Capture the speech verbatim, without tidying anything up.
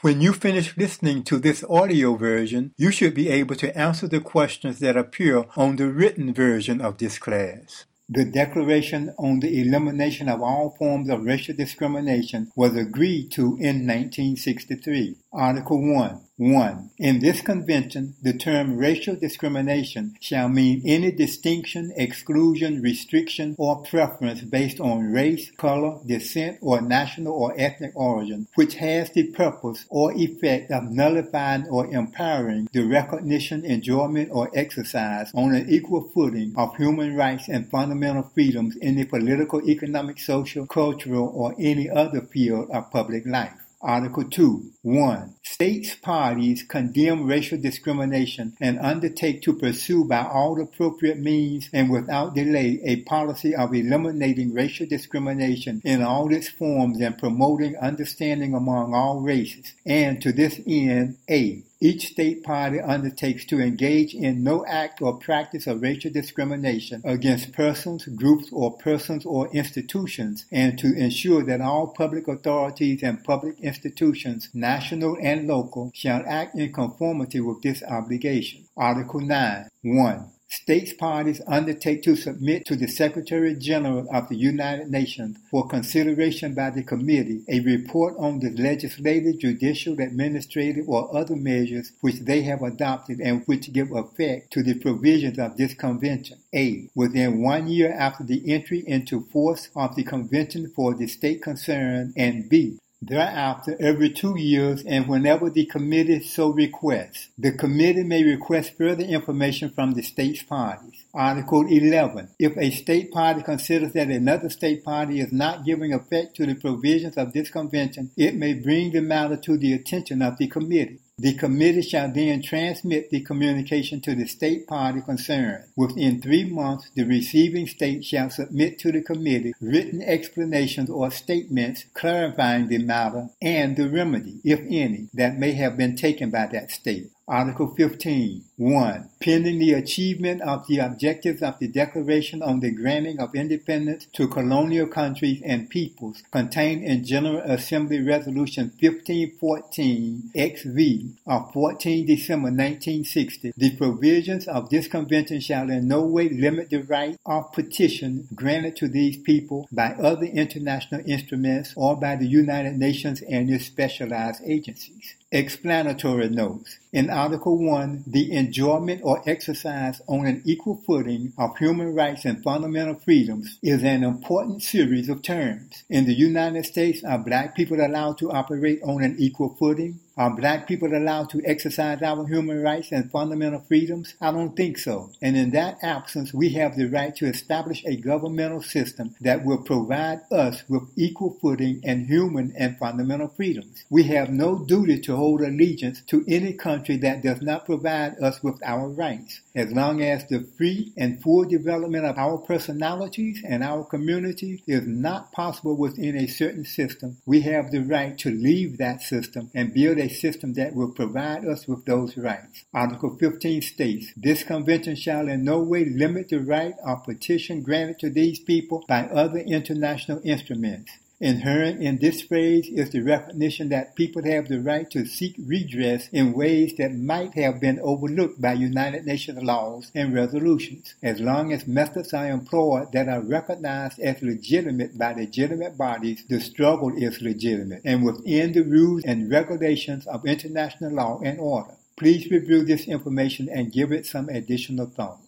When you finish listening to this audio version, you should be able to answer the questions that appear on the written version of this class. The Declaration on the Elimination of All Forms of Racial Discrimination was agreed to in nineteen sixty-three. Article one. one. In this convention, the term racial discrimination shall mean any distinction, exclusion, restriction, or preference based on race, color, descent, or national or ethnic origin, which has the purpose or effect of nullifying or empowering the recognition, enjoyment, or exercise on an equal footing of human rights and fundamental freedoms in the political, economic, social, cultural, or any other field of public life. Article two. one. States parties condemn racial discrimination and undertake to pursue by all appropriate means and without delay a policy of eliminating racial discrimination in all its forms and promoting understanding among all races. And to this end, A. Each state party undertakes to engage in no act or practice of racial discrimination against persons, groups, or persons or institutions, and to ensure that all public authorities and public institutions, national and local, shall act in conformity with this obligation. Article nine. one. States parties undertake to submit to the Secretary General of the United Nations for consideration by the committee a report on the legislative, judicial, administrative, or other measures which they have adopted and which give effect to the provisions of this convention. A. Within one year after the entry into force of the convention for the state concerned, and B. Thereafter, every two years and whenever the committee so requests. The committee may request further information from the states parties. Article eleven. If a state party considers that another state party is not giving effect to the provisions of this convention, it may bring the matter to the attention of the committee. The committee shall then transmit the communication to the state party concerned. Within three months, the receiving state shall submit to the committee written explanations or statements clarifying the matter and the remedy, if any, that may have been taken by that state. Article fifteen. one. Pending the achievement of the objectives of the Declaration on the Granting of Independence to Colonial Countries and Peoples contained in General Assembly Resolution fifteen fourteen X V of fourteenth December nineteen sixty, the provisions of this convention shall in no way limit the right of petition granted to these people by other international instruments or by the United Nations and its specialized agencies. Explanatory notes. In Article one, the enjoyment or exercise on an equal footing of human rights and fundamental freedoms is an important series of terms. In the United States, are black people allowed to operate on an equal footing? Are black people allowed to exercise our human rights and fundamental freedoms? I don't think so. And in that absence, we have the right to establish a governmental system that will provide us with equal footing and human and fundamental freedoms. We have no duty to hold allegiance to any country that does not provide us with our rights. As long as the free and full development of our personalities and our community is not possible within a certain system, we have the right to leave that system and build a system that will provide us with those rights. Article fifteen states, this convention shall in no way limit the right of petition granted to these people by other international instruments. Inherent in this phrase is the recognition that people have the right to seek redress in ways that might have been overlooked by United Nations laws and resolutions. As long as methods are employed that are recognized as legitimate by legitimate bodies, the struggle is legitimate and within the rules and regulations of international law and order. Please review this information and give it some additional thought.